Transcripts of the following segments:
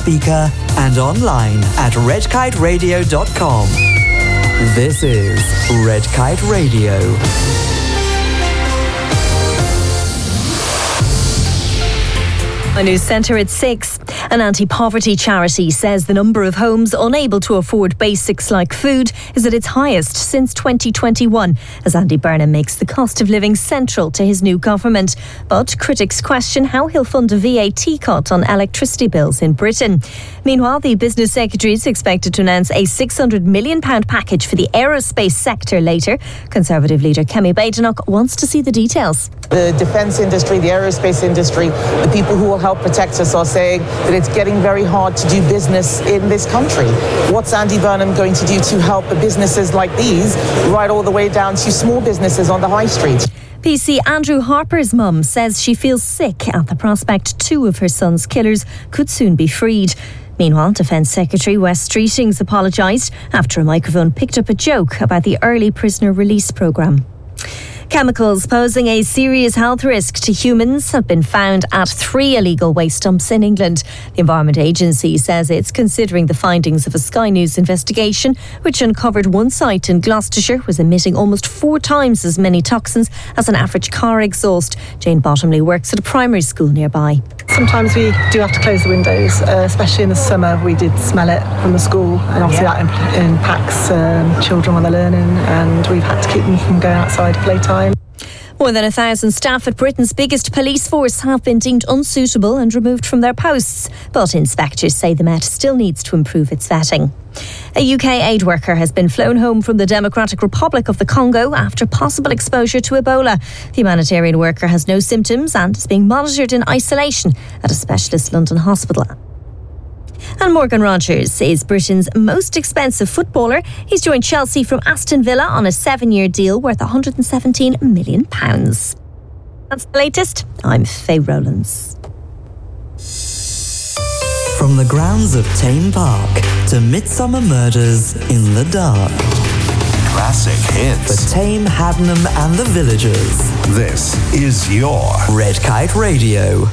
speaker and online at redkiteradio.com. This is Red Kite Radio. A news centre at 6. An anti-poverty charity says the number of homes unable to afford basics like food is at its highest since 2021, as Andy Burnham makes the cost of living central to his new government. But critics question how he'll fund a VAT cut on electricity bills in Britain. Meanwhile, the Business Secretary is expected to announce a £600 million package for the aerospace sector later. Conservative leader Kemi Badenoch wants to see the details. The defence industry, the aerospace industry, the people who will help protect us are saying that it's getting very hard to do business in this country. What's Andy Burnham going to do to help the businesses like these, right all the way down to small businesses on the high street? PC Andrew Harper's mum says she feels sick at the prospect 2 of her son's killers could soon be freed. Meanwhile, Defence Secretary Wes Streetings apologised after a microphone picked up a joke about the early prisoner release programme. Chemicals posing a serious health risk to humans have been found at 3 illegal waste dumps in England. The Environment Agency says it's considering the findings of a Sky News investigation, which uncovered one site in Gloucestershire was emitting almost 4 times as many toxins as an average car exhaust. Jane Bottomley works at a primary school nearby. Sometimes we do have to close the windows, especially in the summer. We did smell it from the school, and obviously that impacts children when they're learning, and we've had to keep them from going outside playtime. More than 1,000 staff at Britain's biggest police force have been deemed unsuitable and removed from their posts. But inspectors say the Met still needs to improve its vetting. A UK aid worker has been flown home from the Democratic Republic of the Congo after possible exposure to Ebola. The humanitarian worker has no symptoms and is being monitored in isolation at a specialist London hospital. And Morgan Rogers is Britain's most expensive footballer. He's joined Chelsea from Aston Villa on a 7-year deal worth £117 million. That's the latest. I'm Faye Rowlands. From the grounds of Tame Park to Midsummer Murders in the Dark. Classic hits. For Tame, Haddenham and the Villagers. This is your Red Kite Radio.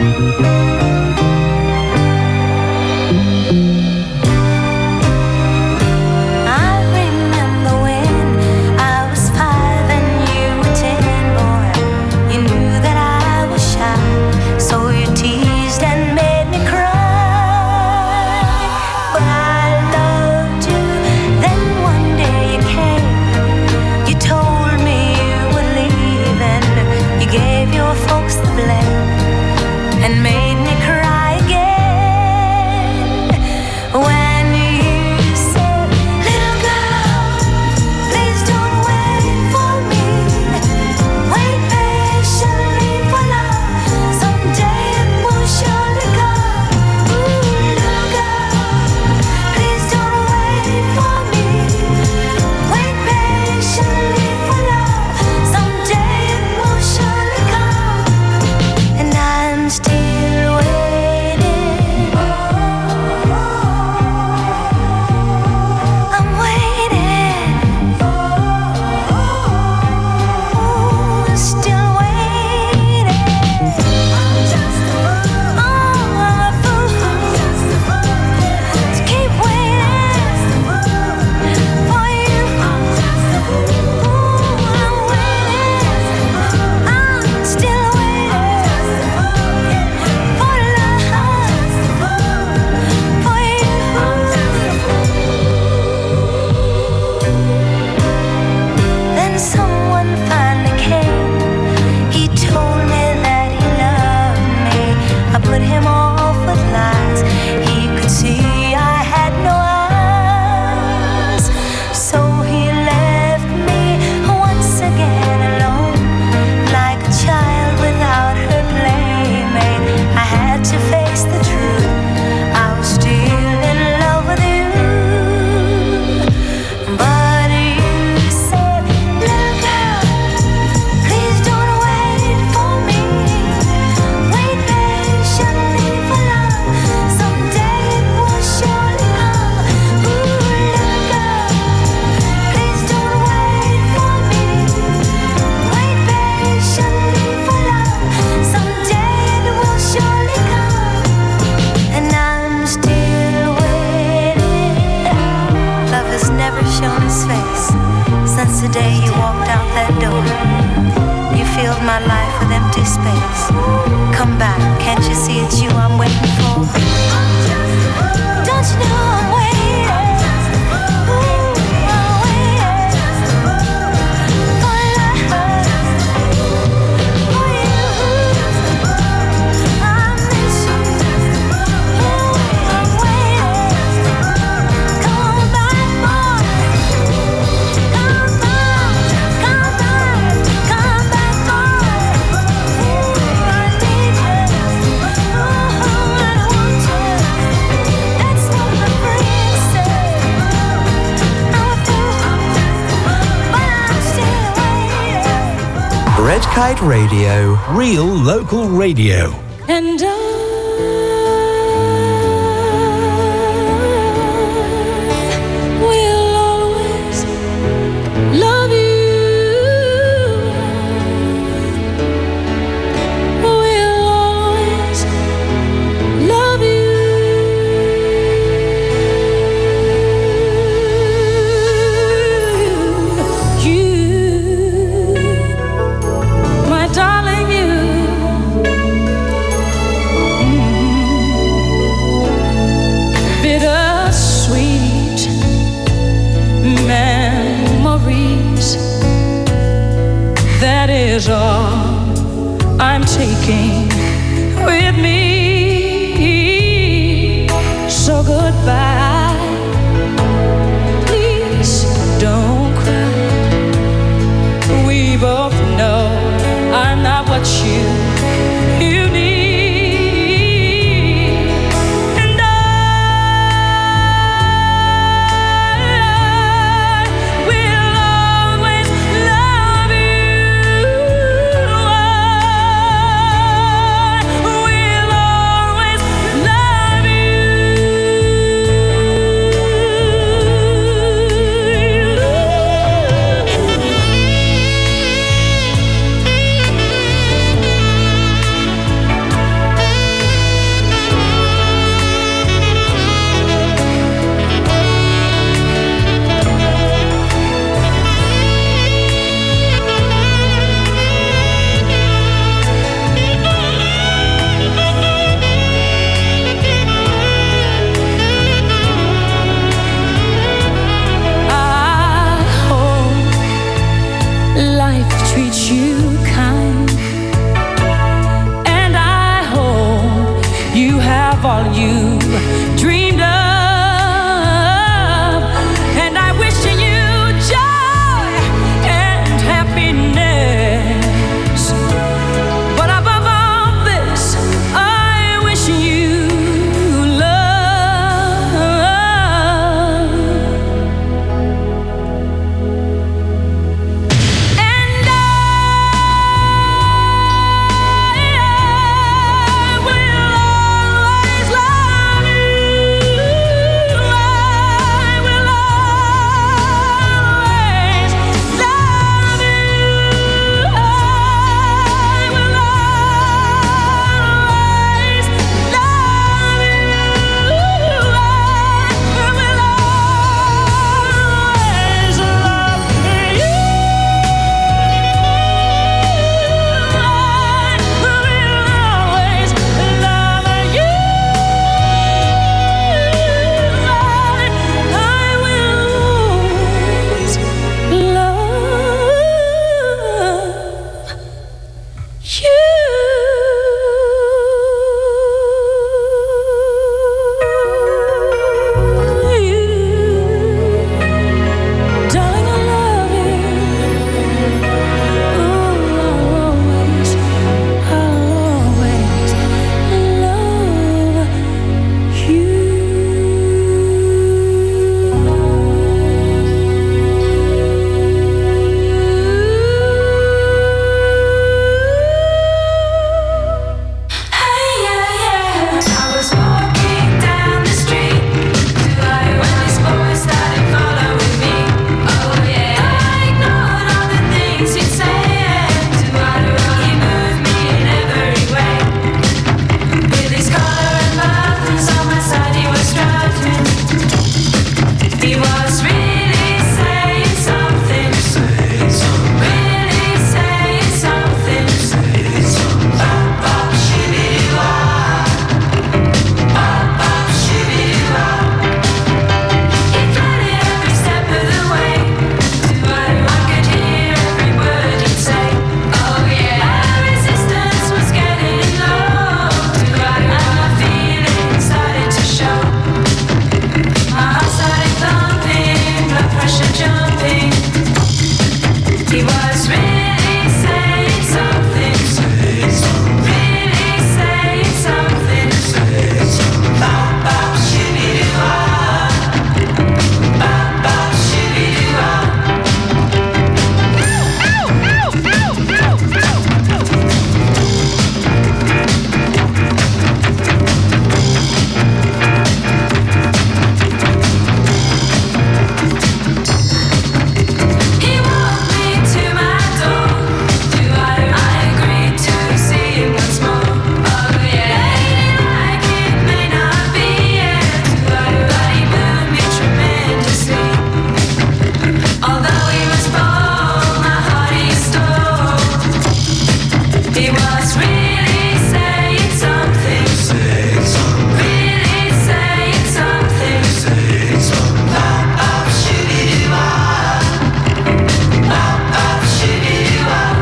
Red Kite Radio, real local radio. And will always love you. Will always love you. My darling, you. Bittersweet memories. That is all I'm taking with me. So goodbye. Please don't cry. We both know I'm not what you need. And I will always love you. of all you dreamed of. And I wish you joy and happiness. But above all this, I wish you love. And I will always love you. I will always love you. I will always love you. I will always love you. Darling, I love you. I was walking down the street when this boy started following me. Oh yeah, I ignored all the things he'd say. He moved me in every way. With his collar and buttons on my side, he was strutting. He was really saying something. Really saying something. Bop, bop, shibby-doo-wah. Bop, bop, shibby-doo-wah. He floated every step of the way. I could hear every word he'd say. Oh yeah, my resistance was getting low, and my feelings started to show. My heart started thumping, blood pressure jumping. He was really saying something. Really saying something. Bop, bop, shibby-doo-wah. Bop, bop, shibby-doo-wah. He walked me to my door. I agreed to see him once more. Oh yeah, like it may not be it, but he moved me tremendously. Although he was bold, my heart he stole. He was really saying something. Really saying something. Bop, bop, shibby-doo-wah. Bop, bop, shibby-doo-wah.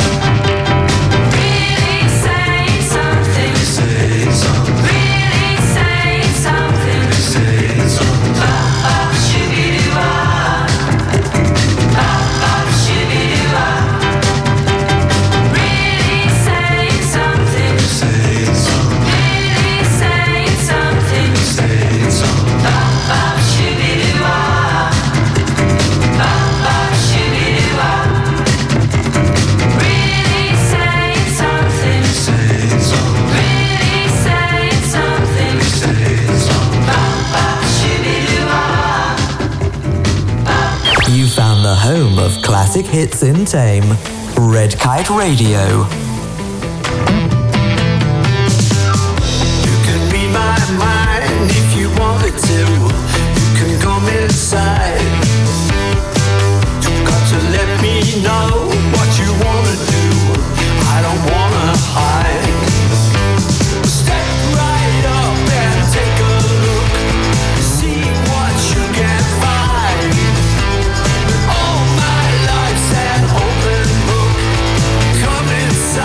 Really saying something. Really saying something. Bop, bop, shibby-doo-wah. Bop, bop, shibby-doo-wah. Really saying something. Really saying something. Bop, bop, shibby-doo-wah. Bop, bop, shibby-doo-wah. Really saying something. Really saying something. Bop, bop, shibby-doo-wah. You found the home of classic hits in Tame. Red Kite Radio. You can read my mind if you wanted to. You can come inside. You've got to let me know what you wanna do. I don't wanna hide. Step right up and take a look. See what you can find. All my life's an open book. Come inside.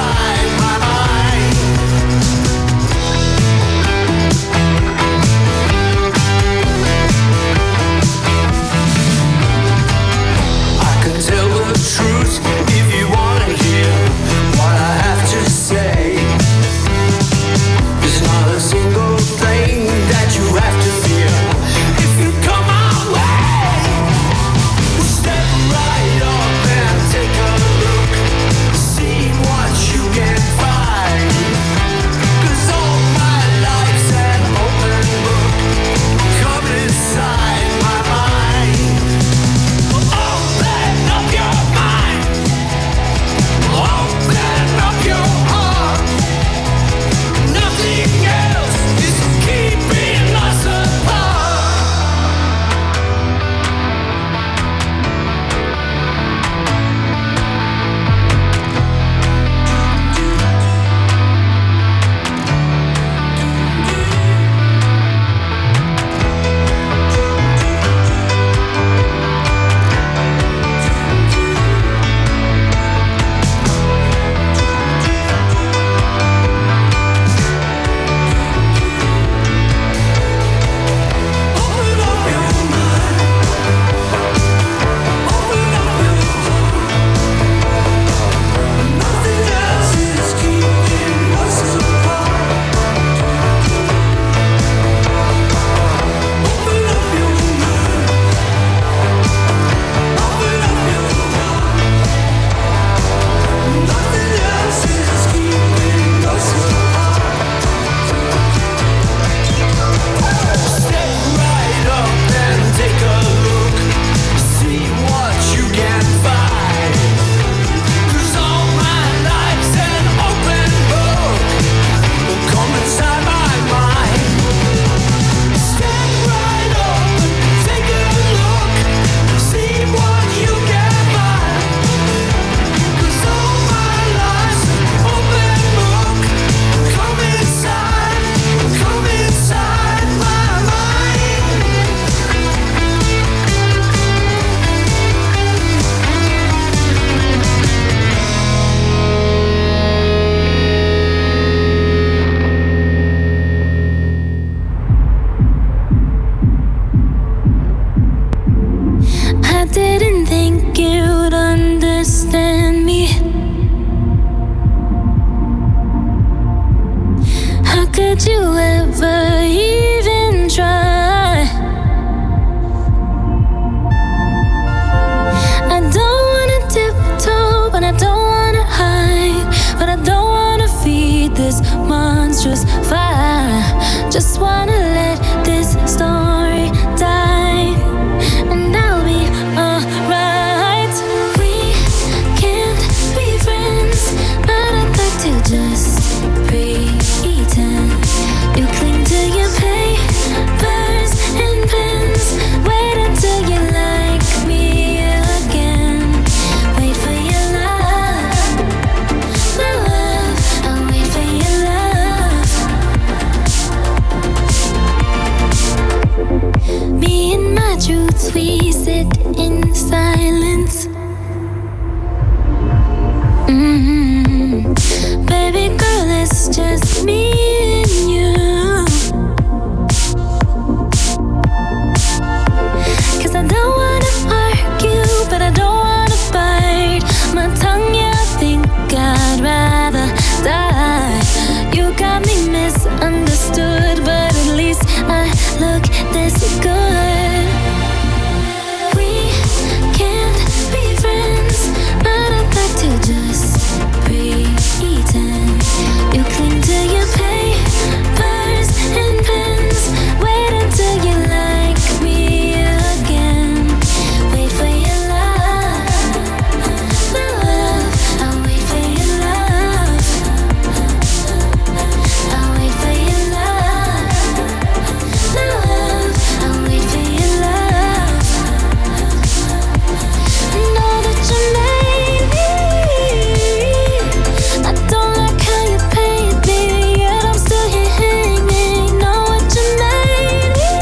Did you ever even try? I don't wanna tiptoe, but I don't wanna hide. But I don't wanna feed this monstrous fire. Just wanna let this story die, and I'll be alright. We can't be friends, but I'd like to just pretend. You cling to your papers and pens. Wait until you like me again. Wait for your love, my love. I'll wait for your love. Me and my truths, we sit in silence. Baby girl, it's just me and you. 'Cause I don't wanna argue, but I don't wanna bite my tongue. Yeah, I think I'd rather die. You got me misunderstood, but at least I look this good. We can't be friends, but I'd like to just pretend. You cling to your papers and pens. Wait until you like me again. Wait for your love, my love. I'll wait for your love. I'll wait for your love, my love. I'll wait for your love. I know that you made me. I don't like how you paid me, yet I'm still here hanging. Know what you made me.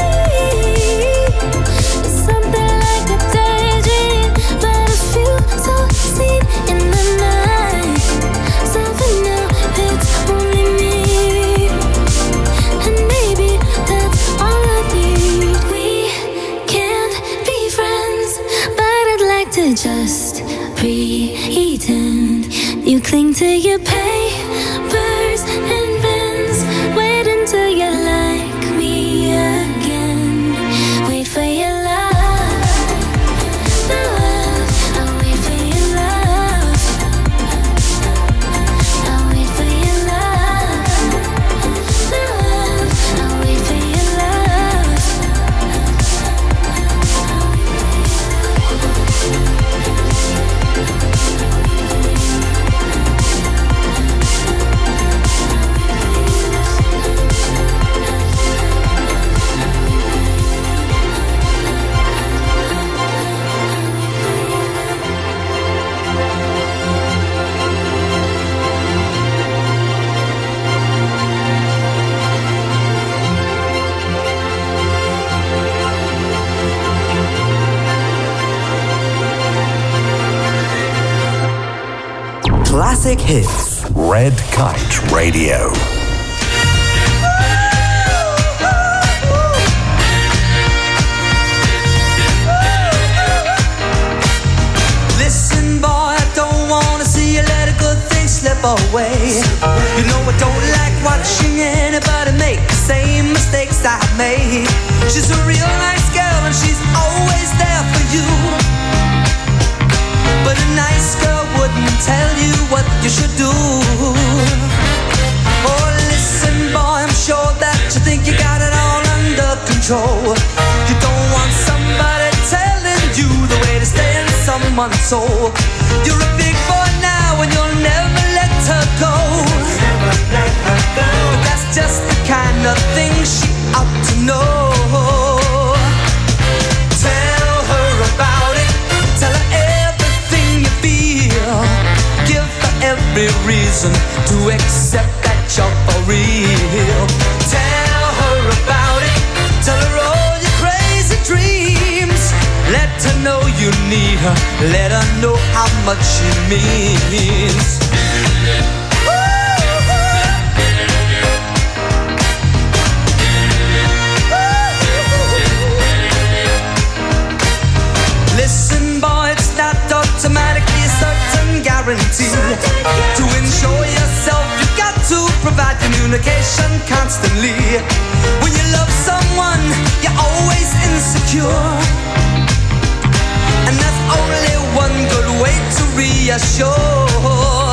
It's something like a daydream, but it feels so seen in the night. So for now, it's only me, and maybe that's all I need. We can't be friends, but I'd like to just pretend. You cling to your papers and pens. Wait until you like me again. Wait for your love, my love. I'll wait for your love. I'll wait for your love, my love. I'll wait for your love. Classic hits. Red Kite Radio. Listen, boy, I don't wanna see you let a good thing slip away. You know I don't like watching anybody make the same mistakes I made. She's a real nice girl and she's always there for you. But a nice girl wouldn't tell you what you should do. Oh, listen, boy, I'm sure that you think you got it all under control. You don't want somebody telling you the way to stay in someone's soul. You're a big boy now and you'll never let her go. Never let her go. But that's just the kind of thing she ought to know. Tell her about it. Tell her everything you feel. Give her every reason to accept that you're for real. Tell her about it. Tell her all your crazy dreams. Let her know you need her. Let her know how much she means. Listen, boy, it's not automatically a certain guarantee. To ensure yourself, you got to provide communication constantly. When you love someone, you're always insecure, and there's only one good way to reassure.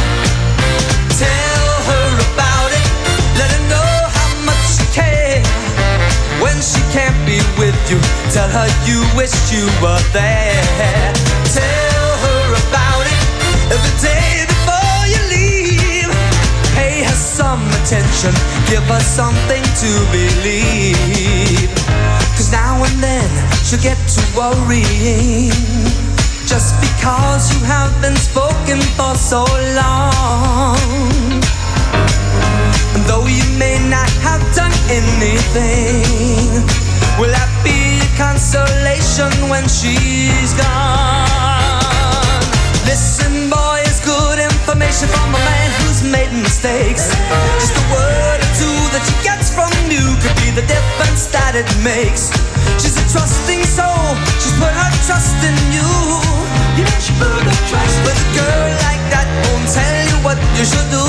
Tell her about it, let her know how much you care. When she can't be with you, tell her you wish you were there. Tell her about it every day before you leave. Pay her some attention, give her something to believe. 'Cause now and then she'll get to worrying, just because you have been spoken for so long. And though you may not have done anything, will that be a consolation when she's gone? Listen, boy, it's good information from a man who's made mistakes. Just a word or two that she gets from you could be the difference that it makes. She's a trusting soul, she's put her trust in you. You know she put her trust. But a girl like that won't tell you what you should do.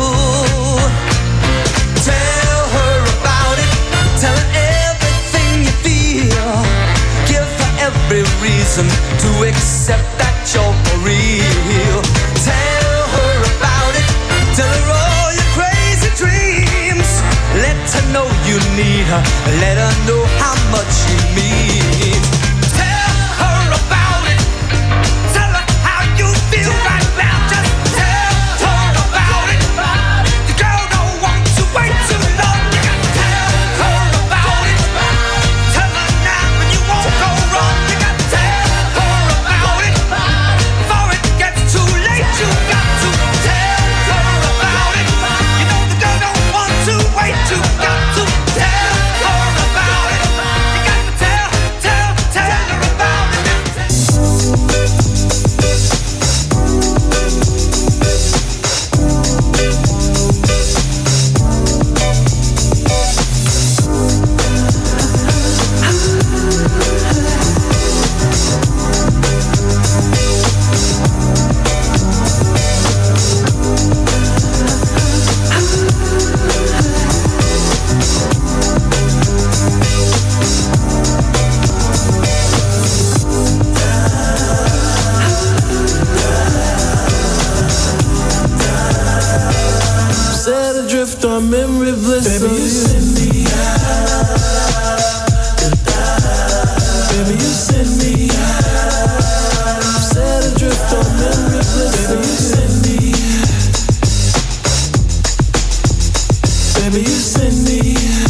Tell her about it, tell her everything you feel. Give her every reason to accept that you're for real. Tell her about it, tell her all your crazy dreams. Let her know you need her, let her know how much you mean. Tell her about it, tell her how you feel right now. Just tell her about it. The girl don't want to wait too long. You got to tell her about it. Tell her now and you won't go wrong. You got to tell her about it. Before it gets too late, you got to tell her about it. You know the girl don't want to wait. You got to tell her about it. You got to tell her about it. Set adrift on memory bliss. Baby, you send me out. Baby, you send me out. Set adrift on memory bliss. Baby, you send me. Baby, you send me.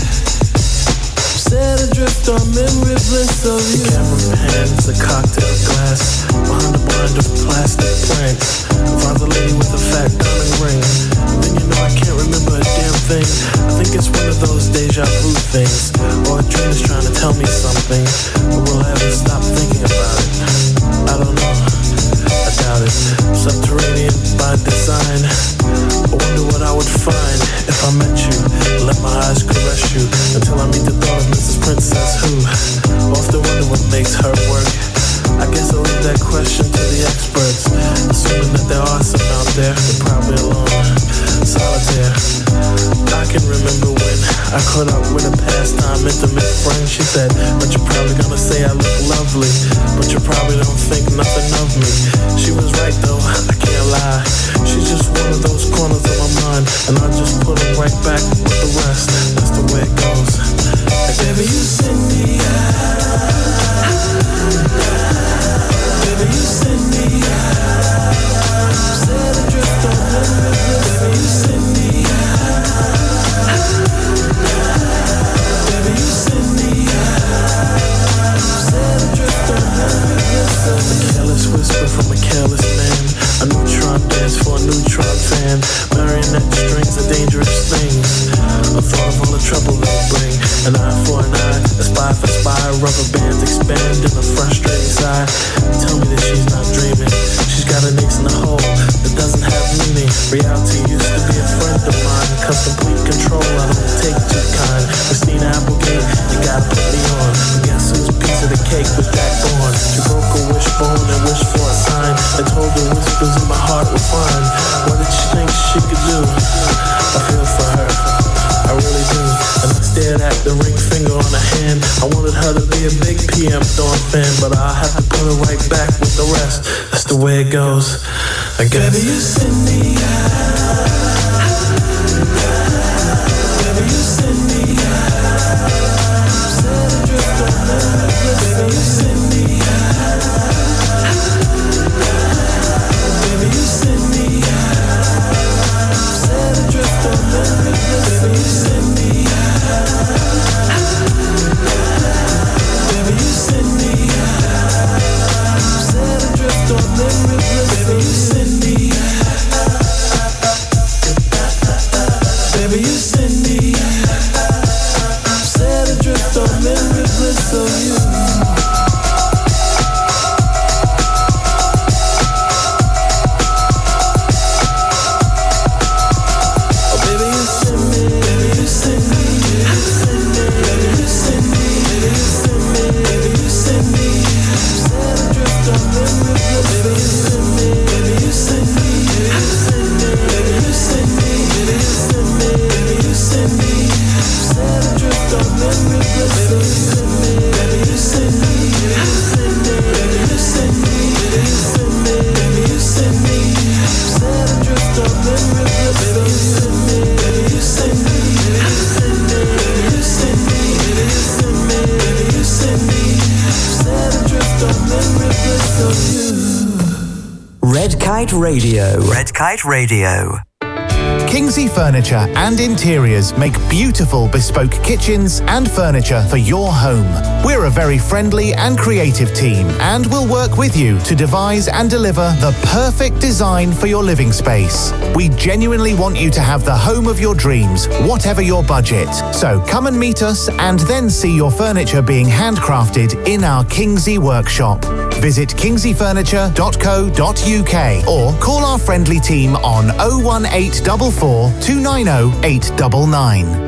Set adrift on memory bliss of you. The camera pans, a cocktail glass behind a blind of plastic plants. Finds a lady with a fat diamond ring. Then you know I can't remember a damn thing. I think it's one of those deja vu things, or a dream is trying to tell me something, but will I ever stop thinking about it? I don't know. I doubt it. Subterranean by design. I wonder what I would find if I met you. Let my eyes caress you until I meet the thought of Mrs. Princess who often wonder what makes her work. I guess I'll leave that question to the experts, assuming that there are some out there. They're probably alone, solitaire. I can remember when I caught up with a pastime intimate friend. She said, but you're probably gonna say I look lovely, but you probably don't think nothing of me. She was right though, I can't lie. She's just one of those corners of my mind, and I just put her right back with the rest. That's the way it goes. And baby, you send me out. Baby, you send me out. Set adrift on memory bliss. Baby, you send me out. Baby, you send me out. Set adrift on memory bliss. A careless whisper from a careless man. A neutron dance for a neutron fan. Marionette strings are dangerous things. A thought of all the trouble they bring. An eye for an eye, a spy for spy. Rubber bands expand in a frustrating sigh. Tell me that she's not dreaming. She's got an ace in the hole that doesn't have meaning. Reality used to be a friend of mine. Cause complete control, I don't take too kind. Christina Applegate, you gotta put me on. But guess whose piece of the cake was Jack Bourne? She broke a wishbone and wished for a sign, and told the whispers in my heart were fine. What did she think she could do? I feel for her, I really stared at the ring finger on her hand. I wanted her to be a big PM Dawn fan, but I had to put her right back with the rest. That's the way it goes, I guess. Baby, you send me out. Baby, you send me out. Set adrift on the river. Baby, you send me out. Baby, you send me out. Set adrift on the river. Baby, you send me out. Baby, you send me out. Set adrift on the river. Baby, you send me out. Baby, you send me out. Set adrift on the river. So you. Red Kite Radio. Red Kite Radio. Kingsley Furniture and Interiors make beautiful bespoke kitchens and furniture for your home. We're a very friendly and creative team and will work with you to devise and deliver the perfect design for your living space. We genuinely want you to have the home of your dreams, whatever your budget. So come and meet us and then see your furniture being handcrafted in our Kingsley workshop. Visit kingsleyfurniture.co.uk or call our friendly team on 01844 290 899.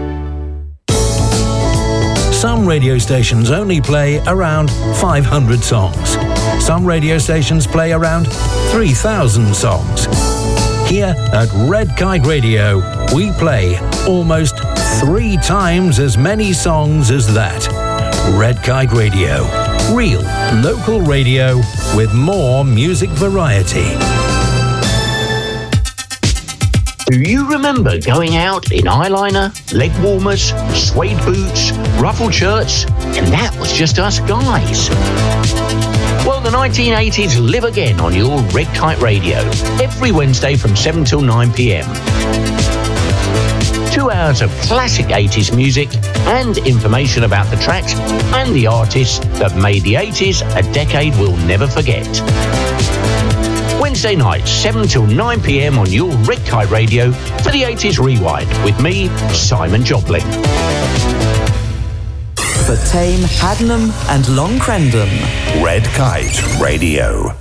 Some radio stations only play around 500 songs. Some radio stations play around 3,000 songs. Here at Red Kite Radio, we play almost 3 times as many songs as that. Red Kite Radio. Real local radio with more music variety. Do you remember going out in eyeliner, leg warmers, suede boots, ruffled shirts, and that was just us guys? Well, the 1980s live again on your Red Kite Radio, every Wednesday from 7 till 9 p.m. 2 hours of classic 80s music and information about the tracks and the artists that made the 80s a decade we'll never forget. Wednesday nights, 7 till 9 p.m. on your Red Kite Radio for the 80s Rewind with me, Simon Joplin. For Tame, Haddenham and Long Crendon. Red Kite Radio.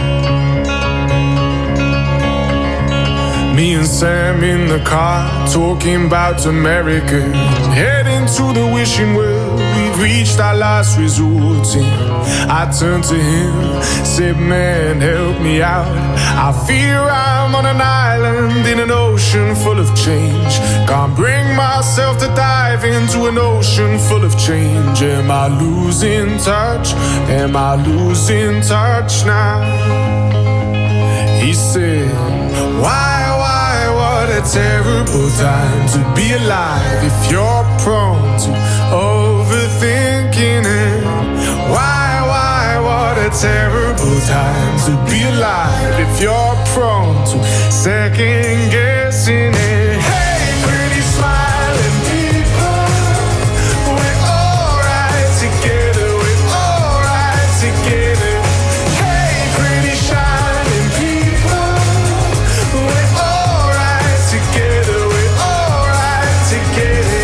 Me and Sam in the car, talking about America, heading to the wishing well. We've reached our last resort. I turned to him, said, man, help me out. I fear I'm on an island in an ocean full of change. Can't bring myself to dive into an ocean full of change. Am I losing touch? Am I losing touch now? He said, why, what a terrible time to be alive if you're prone to overthinking it. Why, what a terrible time to be alive if you're prone to second guessing it. Hey, pretty smiling people, we're alright together, we're alright together. Hey, pretty shining people, we're alright together, we're alright together.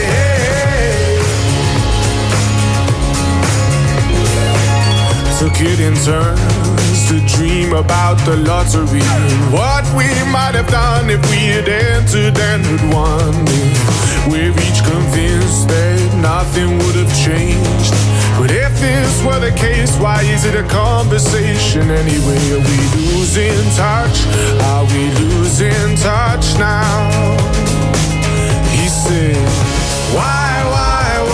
Took it in turns to dream about the lottery and what we might have done if we had entered and had won. We're each convinced that nothing would have changed. But if this were the case, why is it a conversation anyway? Are we losing touch? Are we losing touch now? He said, why,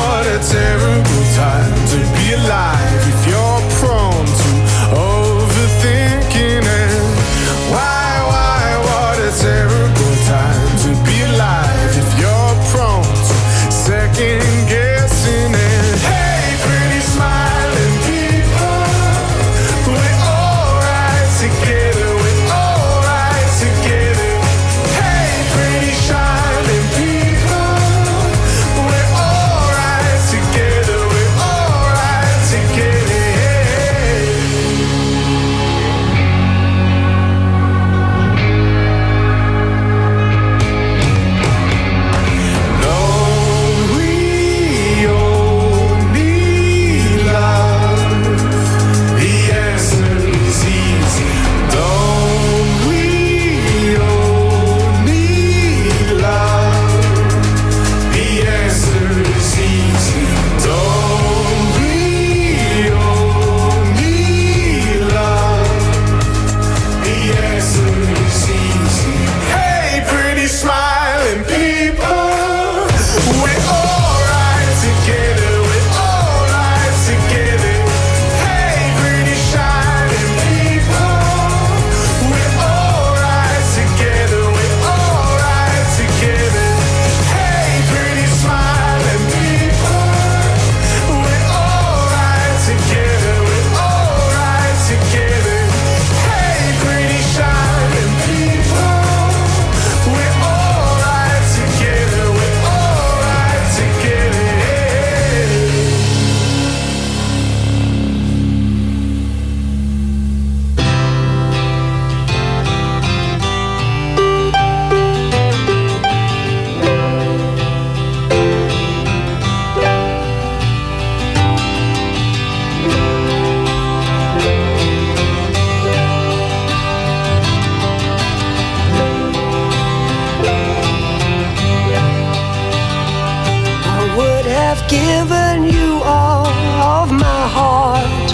I've given you all of my heart,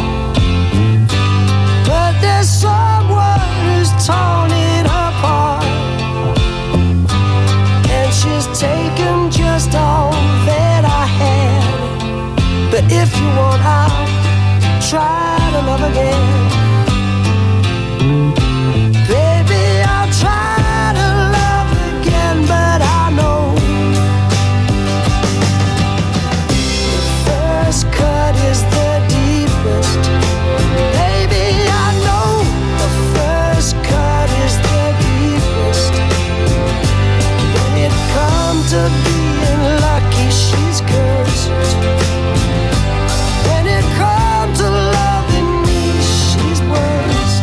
but there's someone who's torn it apart, and she's taken just all that I had. But if you want, I'll try to love again. Baby, I'll try to love again, but I know the first cut is the deepest. Baby, I know the first cut is the deepest. When it comes to being lucky, she's cursed. When it comes to loving me, she's worst.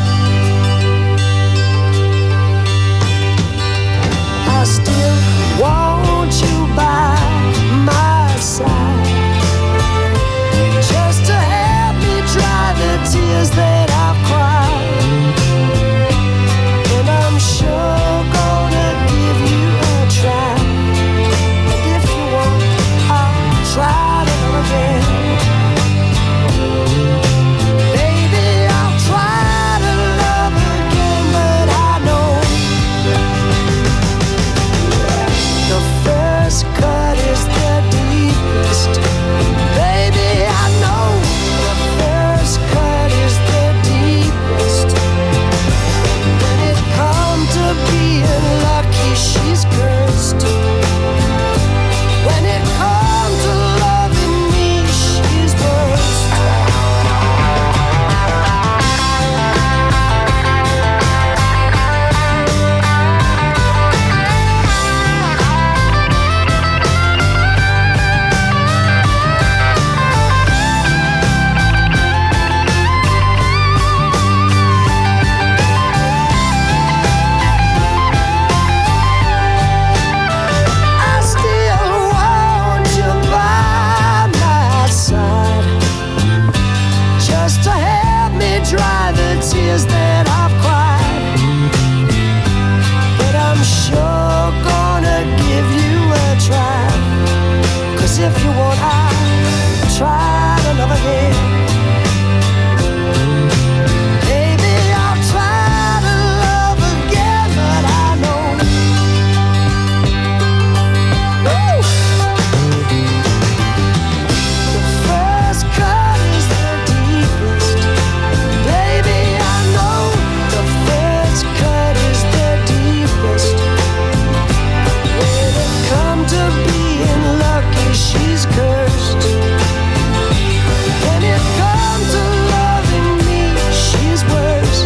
I still want you by my side, just to help me dry the tears that I've cried. And I'm sure gonna give you a try. And if you want, I'll try to love again. Baby, I'll try to love again, but I know the first cut is the deepest. Baby, I know the first cut is the deepest. When it comes to being lucky, she's cursed. When it comes to loving me, she's worst. I still want you by my side, just to help me dry the tears that I've cried. But I'm sure gonna give you a try. 'Cause if you want, I'll try to love again. Baby, I'll try to love again, but I know Woo! The first cut is the deepest. Baby, I know the first cut is the deepest. When it comes to being lucky, she's cursed. When it comes to loving me, she's worse.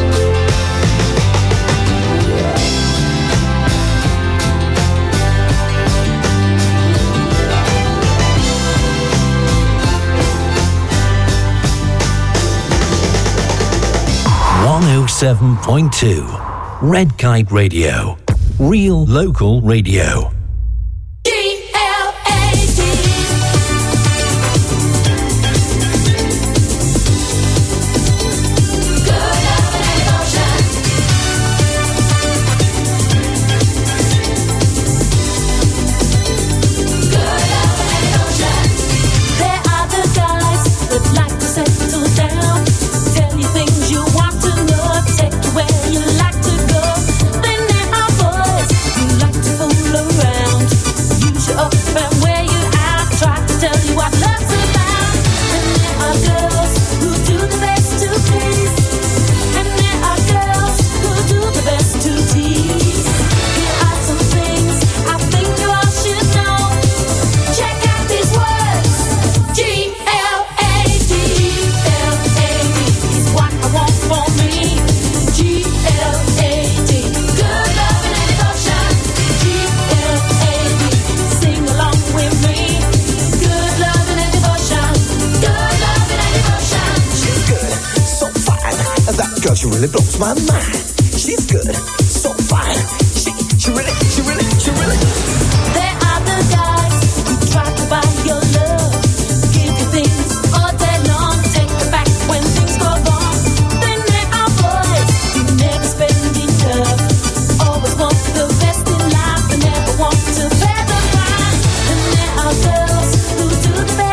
.2 Red Kite Radio. Real local radio. There are the guys that like to settle down, tell you things you want to know, take you where you like to go. Then there are boys who like to fool around, use you up and wear you out, try to tell you what love's about. And there are girls who do the best to please, and there are girls who do the best to tease. Here are some things I think you all should know. Check out these words. G-L-A-D, L-A-D is what I want for me. G-L-A-D, good loving and devotion. G-L-A-D, sing along with me. Good loving and devotion. Good loving and devotion. She's good, so fine. That girl, she really blows my mind. She's good, so fine. She really. There are the guys who try to buy your love, give you things all day long, take it back when things go wrong. Then there are boys who never spend enough, always want the best in life and never want to bear the price. And there are girls who do the best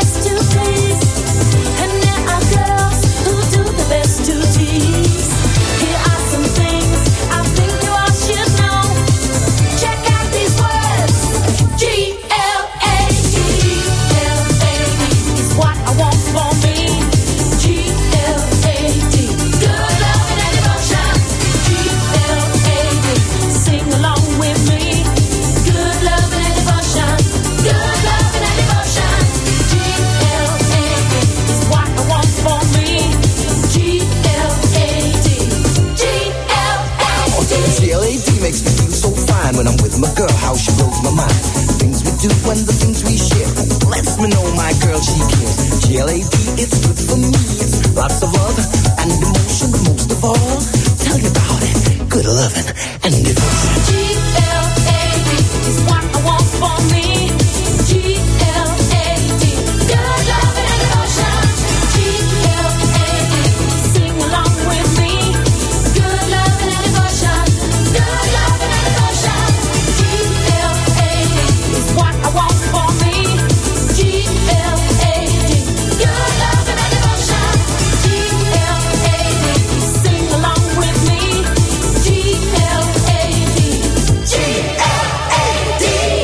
It's good for me. It's lots of love and emotion, but most of all, tell you about it. Good loving and devotion. G-L-A-D is what I want for me. G-L-A-D, good loving and devotion. G-L-A-D, sing along with me. Good loving and devotion. Good loving and devotion. G-L-A-D is what I want for me. G-L-A-D, good loving and devotion. G-L-A-D, sing along with me. G-L-A-D, G-L-A-D.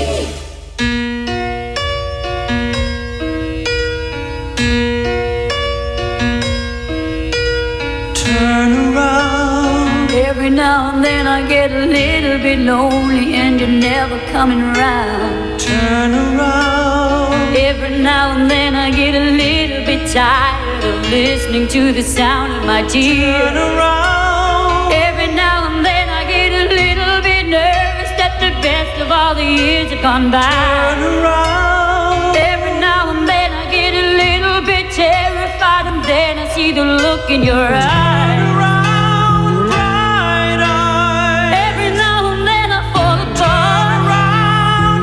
Turn around. Every now and then I get a little bit lonely and you're never coming around. Turn around. Every now and then I get a little bit tired of listening to the sound of my tears. Turn around. Every now and then I get a little bit nervous that the best of all the years have gone by. Turn around. Every now and then I get a little bit terrified and then I see the look in your eyes. Every now and then I fall apart.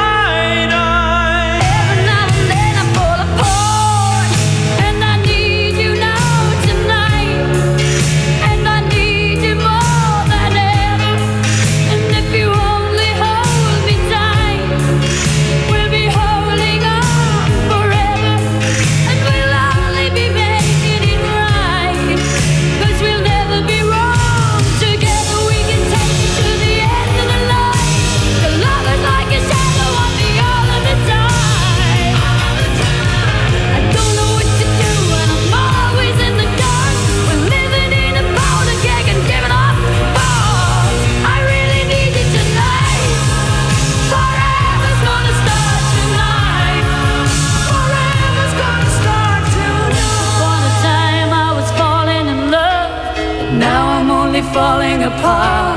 Every now and then I fall apart. And I need you now tonight. And I need you more than ever. And if you only hold me tight, we'll be holding on forever. And we'll only be making it right. 'Cause we'll never be wrong. Together we can take it to the end of the line. The love is like a shadow on me all of the time. I don't know what to do and I'm always in the dark. We're living in a powder keg and giving off balls. I really need you tonight. Forever's gonna start tonight. Forever's gonna start tonight. Once upon a time I was falling in love, but now I'm only falling apart.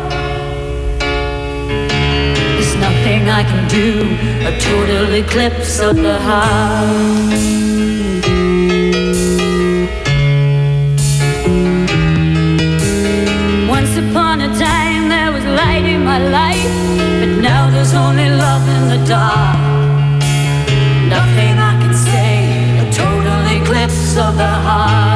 There's nothing I can do, a total eclipse of the heart. Once upon a time there was light in my life, but now there's only love in the dark. Nothing I can say, a total eclipse of the heart.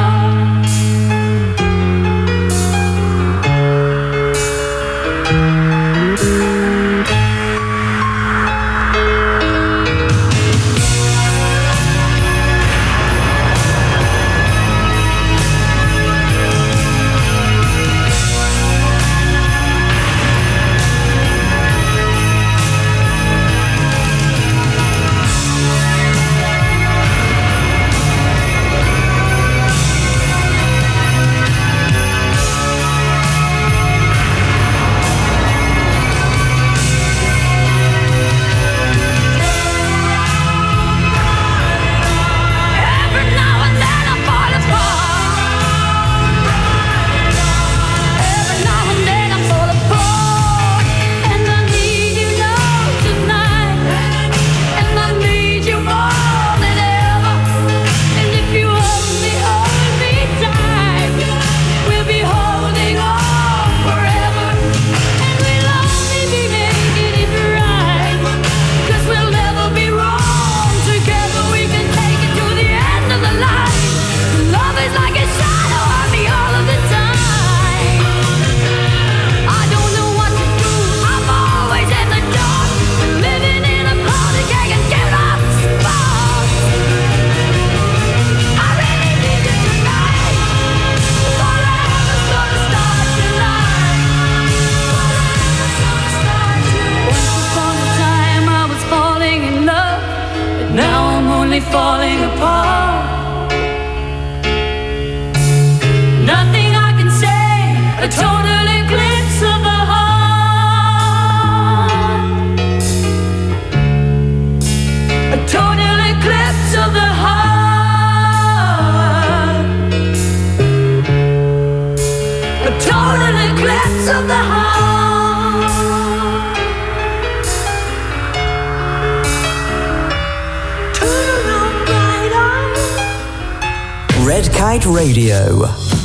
Every now and then I fall apart. Every now and then I fall apart. And I need you now tonight. And I need you more than ever. And if you only hold me tight, we'll be holding on forever. And we'll only be making it right. 'Cause we'll never be wrong. Together we can take it to the end of the line. Love is like a shadow on me all of the time. I don't know what to do, I'm always in the dark. Living in a powder keg and giving off sparks. I really need you tonight. Forever's gonna start tonight. Forever's gonna start tonight. Once upon a time I was falling in love, but now I'm only falling apart. Nothing I can say, a total eclipse of the heart. A total eclipse of the heart. A total eclipse of the heart. Turn around, bright eyes. Red Kite Radio.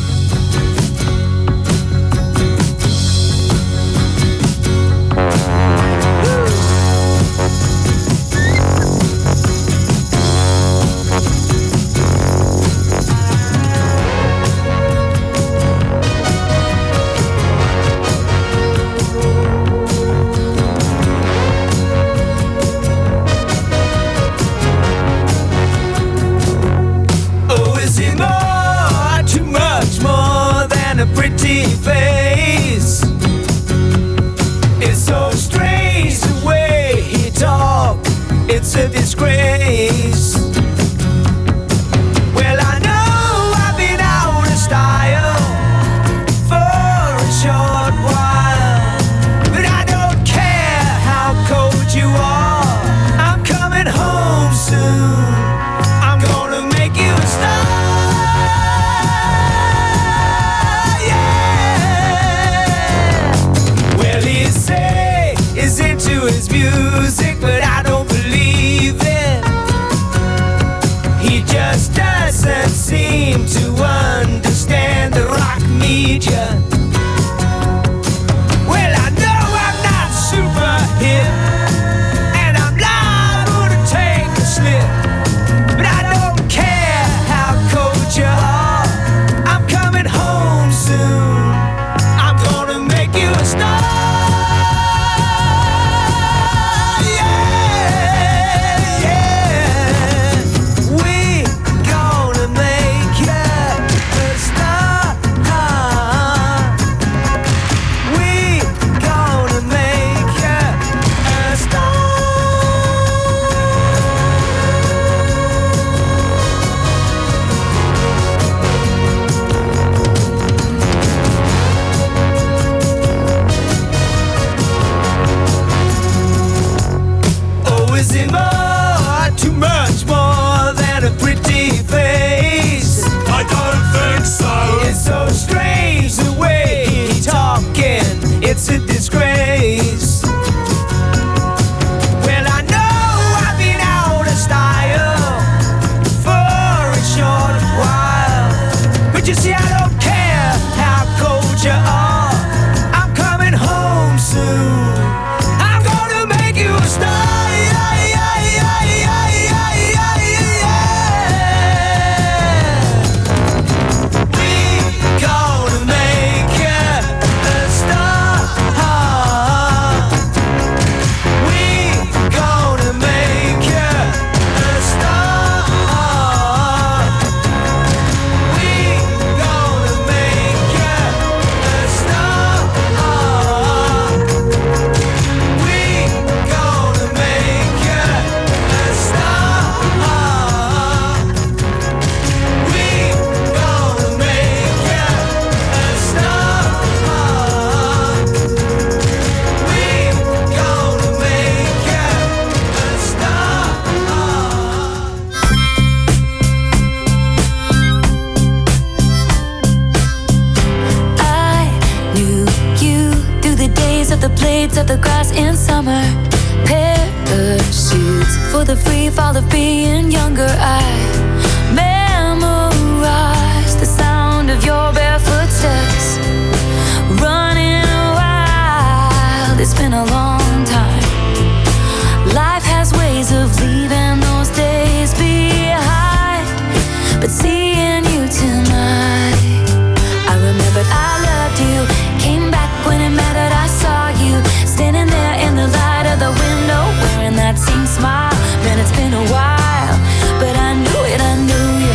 Oh, is it more, too much more than a pretty face? It's so strange the way he talks, it's a disgrace. Well, I know I've been out of style for a short while, but I don't care how cold you are, I'm coming home soon. I'm gonna make you a star, yeah. Well, he say he's into his music, but I don't believe it. He just doesn't seem to understand the rock media. Well, I know I'm not super hip, and I'm liable to take a slip, but I don't care how cold you are, I'm coming home soon. I'm gonna make you a star, yeah, yeah. We gonna make you a star. We gonna make you a star. Oh, is it more, too much more than a pretty face? I don't think so. It's so strange the way he's talking, it's a disgrace. Well, I know I've been out of style for a short while, but you see, I don't care how cold you are, I'm coming home soon. I'm gonna make you a star, yeah, yeah, yeah, yeah, yeah, yeah, yeah. We gonna make you a star. We gonna make you a star. We gonna make you a star. We gonna make you a star. We gonna make you a star. We gonna make you a star. I knew you through the days of the blades of the grass in summer. Parachutes for the free fall of being younger. I memorized the sound of your barefoot steps. Running wild, it's been a long time. Life has ways of leaving those days behind, but seeing you tonight, I remembered I loved you. Came back when it mattered, I saw you standing there in the light of the window, wearing that same smile. Man, it's been a while, but I knew it, I knew you.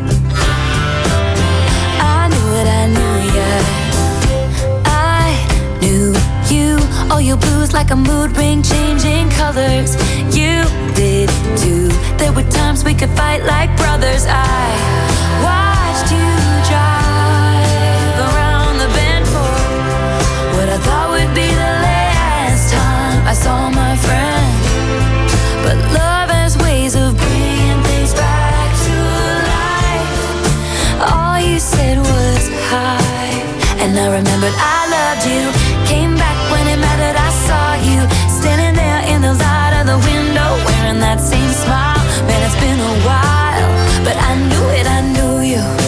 I knew it, I knew you. I knew you. All your blues like a mood ring, changing colors. You did too. There were times we could fight like brothers. I watched you drive around the bend for what I thought would be the last time I saw my friend. But love has ways of bringing things back to life. All you said was hi, and I remembered I loved you. Came back when it mattered, I saw you standing there in the light of the window, wearing that same smile. Man, it's been a while, but I knew it, I knew you.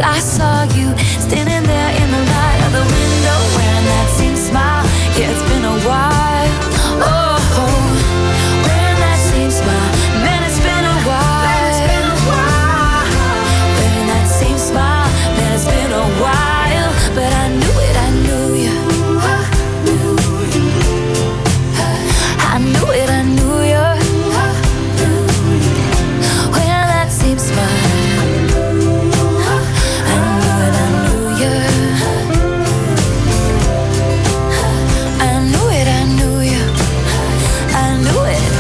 I saw you standing there in the light of the window, wearing that same smile. Yeah, it's been a while. Oh, wearing that same smile. Man, it's been a while. Wearing that same smile. Man, it's been a while. But I knew it, I knew you. I knew it, I knew you. Wearing that same smile. I knew it, I knew you. I knew it.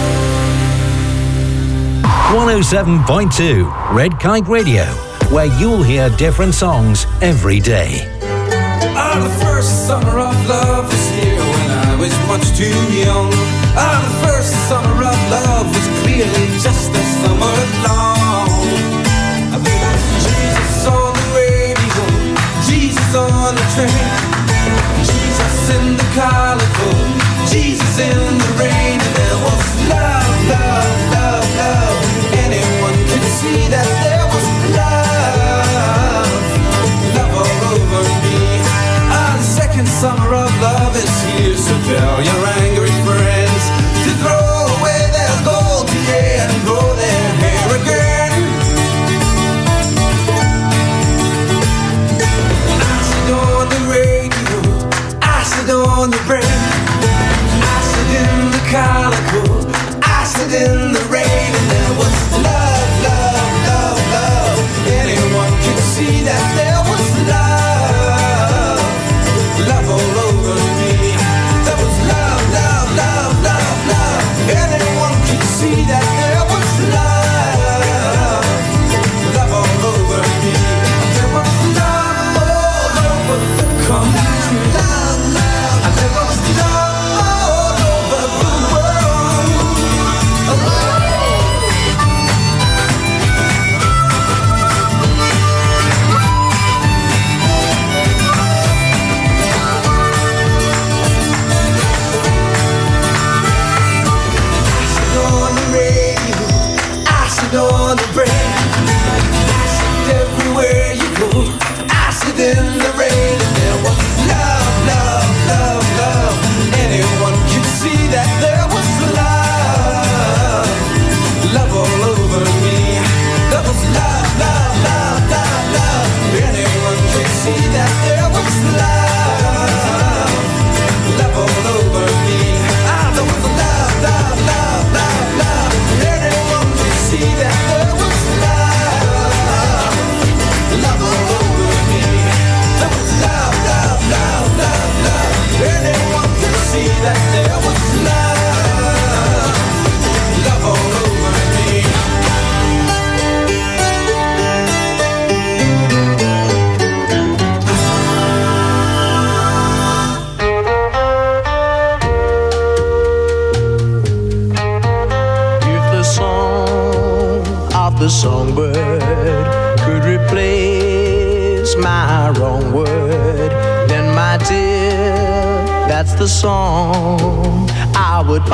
107.2 Red Kite Radio, where you'll hear different songs every day. Ah, the first summer of love was here when I was much too young. Ah, the first summer of love was clearly just a summer long. I feel Jesus on the radio, Jesus on the train, Jesus in the carnival, Jesus in the rain. And there was love, love, love, love. Anyone could see that there was love, love all over me. Ah, the second summer of love is here, so tell your angry friends to throw away their gold today and grow their hair again. Acid on the radio, acid on the brain, acid in the calico, acid in the rain. And there was love, love, love, love. Anyone could see that there was love, love all over me. There was love, love, love, love, love. Anyone could see that there was love, love all over me. There was love all over the country, love, love. And there was love all over the world. Acid on the radio, acid on the brain, acid everywhere you go, acid in the rain. And there was love, love, love, love. Anyone could see that there was love, love all over me. There was love, love, love, love, love. Anyone could see that there was love, love all over me. Ah, there was love, love, love, love, love. Anyone could see that there was love, love all over me. There was love, love, love, love, love. Anyone could see that there was love, love all over me. If the song of the songbird could replace my wrong word, then my dear, that's the song I would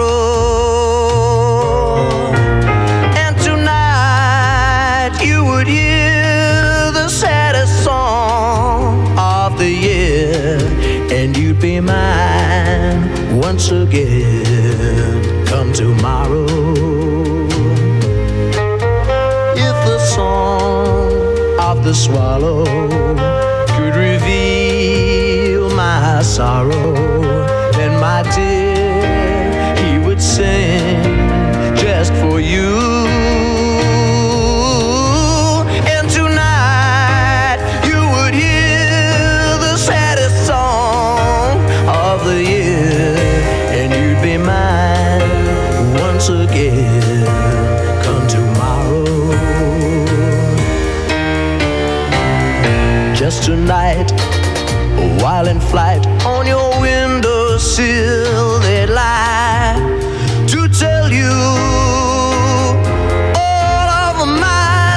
borrow. And tonight you would hear the saddest song of the year, and you'd be mine once again come tomorrow. If the song of the swallow could reveal my sorrow, then my dear, he would sing just for you. And tonight you would hear the saddest song of the year, and you'd be mine once again come tomorrow. Just tonight, while in flight on your windowsill, they'd lie to tell you all of my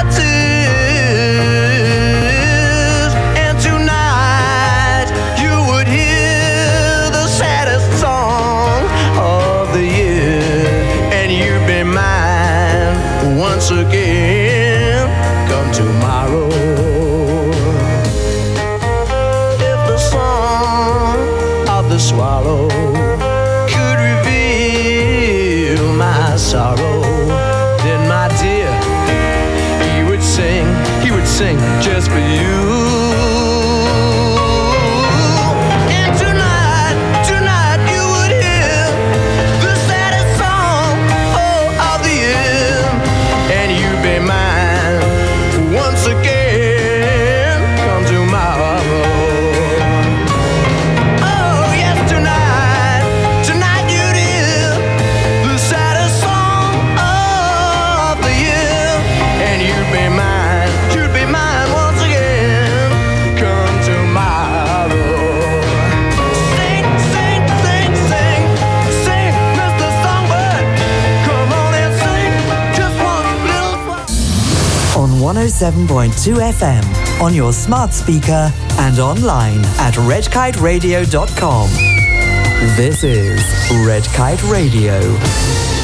tears. And tonight you would hear the saddest song of the year, and you'd be mine once again come tomorrow. swallow could reveal my sorrow, then my dear, he would sing just for you. And tonight you would hear the saddest song of the year, and you'd be mine once again. Come tomorrow. Oh yes, tonight you'd hear the saddest song of the year, and you'd be mine once again. Come tomorrow. Sing, sing, sing, sing, sing, Mr. Songbird. Come on and sing just one little. On 107.2 FM, on your smart speaker, and online at redkiteradio.com. This is Red Kite Radio.